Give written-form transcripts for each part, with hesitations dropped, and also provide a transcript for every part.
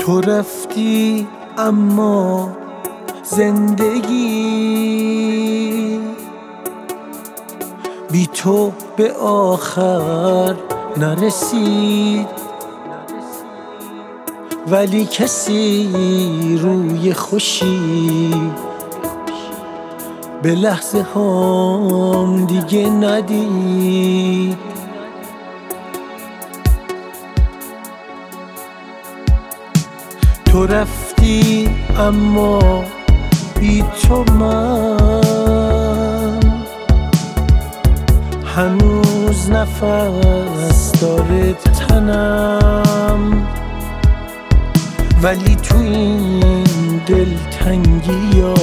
تو رفتی اما زندگی بی تو به آخر نرسید، ولی کسی روی خوشی به لحظه هم دیگه ندید. تو رفتی اما بی تو من هنوز نفس داره تنم، ولی تو این دلتنگی ها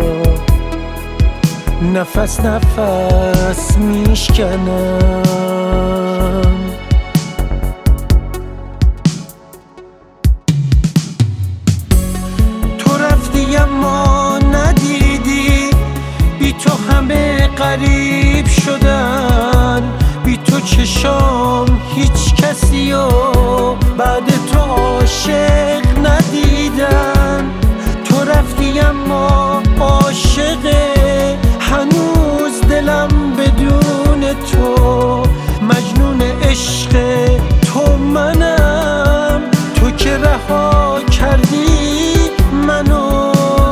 نفس نفس میشکنم. تو رفتی اما ندیدی بی تو همه غریب شدن، بی تو چشام هیچ کسی و بعد تو عاشق ندیدن. تو رفتی اما عاشقه هنوز دلم بدون تو، مجنون عشق تو منم، تو که رها کردی منو.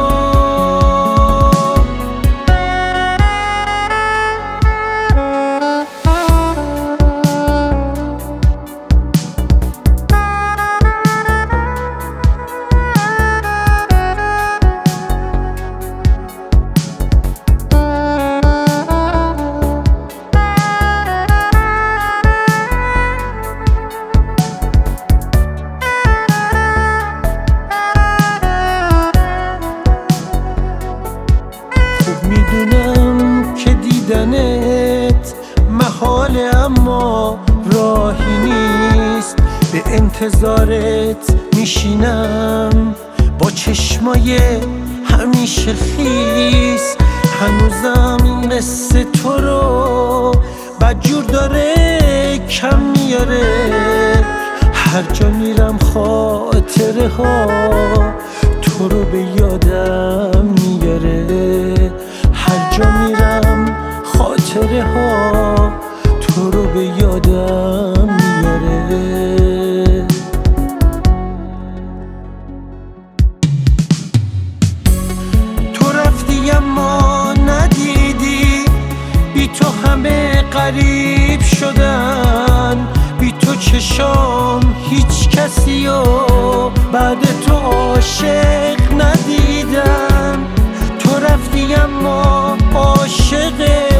میدونم که دیدنت محاله اما راهی نیست، به انتظارت میشینم با چشمای همیشه خیس. هنوزم این قصه تو رو بدجور داره کم میاره، هر جا میرم خاطره ها تو رو به یادم میاره، هر جا میرم خاطره ها تو رو به یادم میاره. تو رفتی اما ندیدی بی تو همه غریب شدن، بی تو چشام هیچ کسی و بعد تو عاشق ندیدم. تو رفتی اما عاشق